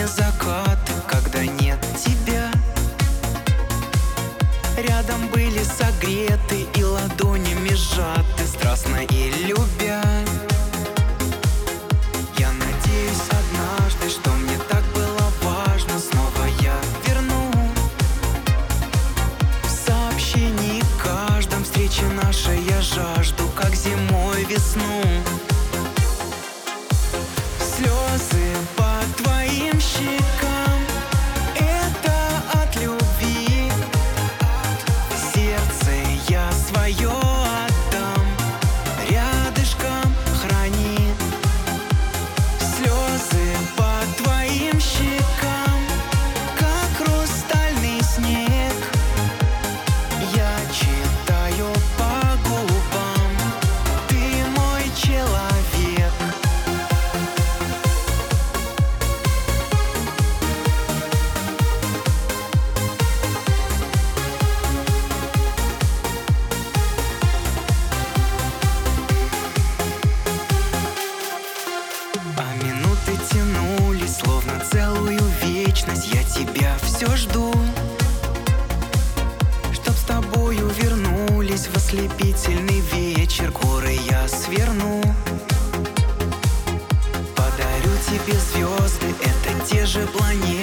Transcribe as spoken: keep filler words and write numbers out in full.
закаты, когда нет тебя. Рядом были согреты и ладонями сжаты, страстно и любя. Я надеюсь однажды, что мне так было важно, снова я верну в сообщении каждом встрече нашей я жажду, как зимой весну. Слезы по твоим щекам — это от любви. Сердце я свое отдам, рядышком храни. Слезы по твоим щекам, как хрустальный снег. Я читаю по губам, ты мой человек. А минуты тянулись, словно целую вечность. Я тебя все жду, чтоб с тобою вернулись в ослепительный вечер. Горы я сверну, подарю тебе звезды, это те же планеты.